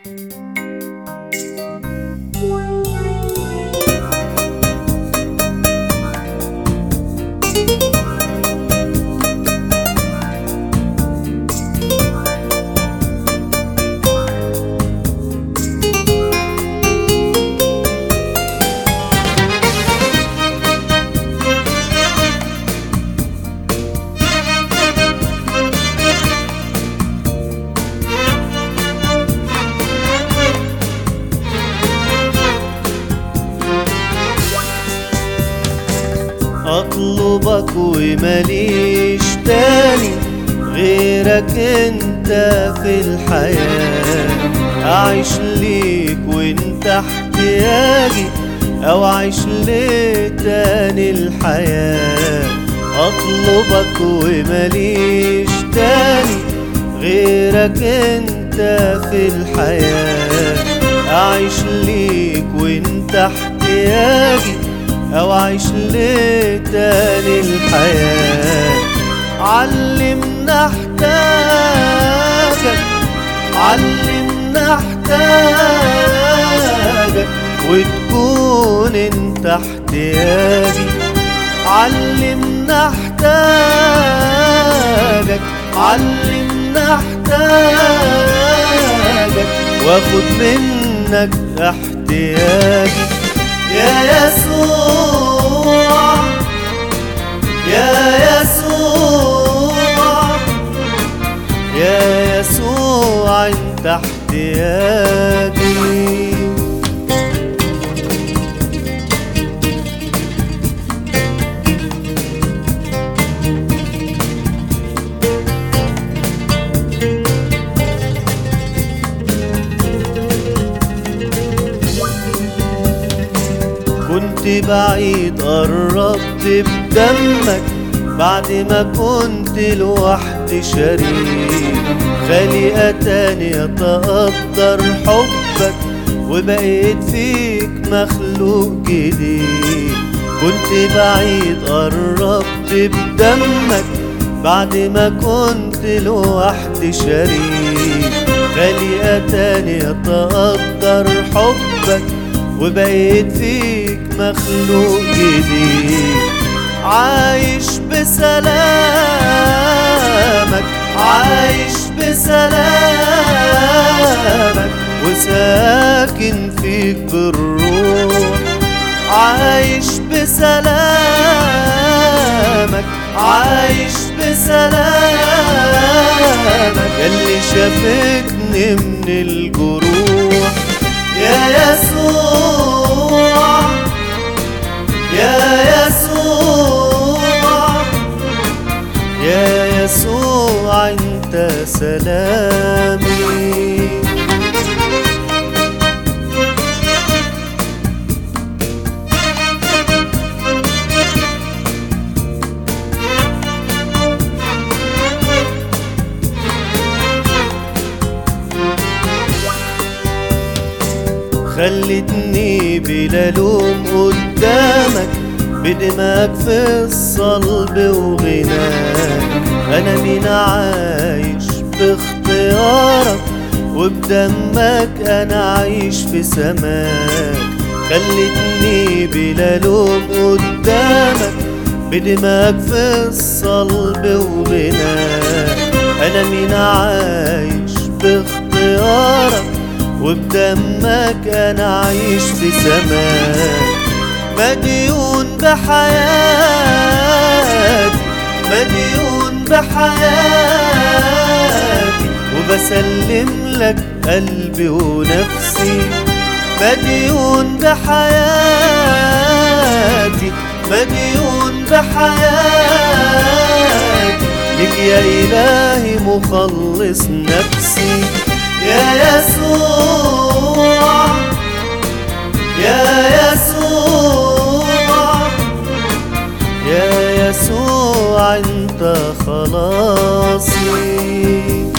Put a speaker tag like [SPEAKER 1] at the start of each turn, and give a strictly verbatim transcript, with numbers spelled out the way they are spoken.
[SPEAKER 1] اطلبك ومليش تاني غيرك انت في الحياة، اعيش ليك وانت احتياجي او اعيش ليه تاني الحياة. اطلبك ومليش تاني غيرك انت في الحياة، اعيش ليك وانت احتياجي او اعيش ليه تاني الحياة. علمنا احتاجك علمنا احتاجك وتكون انت احتياجي. علمنا احتاجك علمنا احتاجك واخد منك احتياجي. يا يسوع يا يسوع يا يسوع انت احتياجي. كنت بعيد قربت بدمك بعد ما كنت لوحدي شريك، خليقة تانية تقدر حبك وبقيت فيك مخلوق جديد. كنت بعيد قربت بدمك بعد ما كنت لوحدي شريك، خليقة تانية تقدر حبك وبقيت فيك مخلوق جديد. عايش بسلامك عايش بسلامك وساكن فيك بالروح. عايش بسلامك عايش بسلامك ياللي شافتني من الجروح. يا يسوع يا يسوع يا يسوع انت سلامي. خلتني بلا لوم قدامك بدماك في الصلب وغناك. انا مين عايش باختيارك وبدمك انا عايش في سماك. خلتني بلا لوم قدامك بدماك في الصلب وغناك. انا مين عايش باختيارك وبدمك انا عايش في سماك. مديون بحياتي مديون بحياتي وبسلم لك قلبي ونفسي. مديون بحياتي مديون بحياتي لك يا إلهي مخلص نفسي. يا يسوع يا يسوع يا يسوع انت خلاصي.